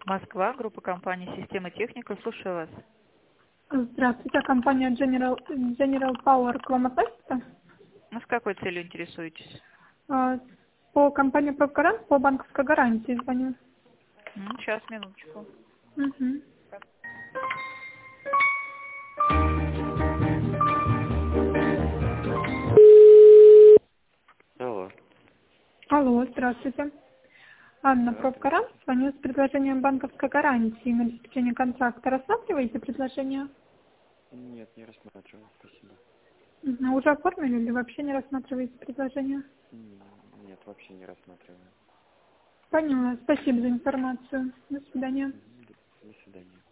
Москва, группа компании «Система техника». Слушаю вас. Здравствуйте, компания General Power к вам относится? Ну, с какой целью интересуетесь? По компании «Профгарант», по банковской гарантии звоню. Сейчас, минуточку. Угу. Алло. Алло, здравствуйте. Анна, Да, «Профгарант», здравствуйте. звоню с предложением банковской гарантии на обеспечение контракта. Рассматриваете предложение? Нет, не рассматриваю, спасибо. Уже оформили или вообще не рассматриваете предложение? Нет, вообще не рассматриваю. Поняла. Спасибо за информацию. До свидания. До свидания.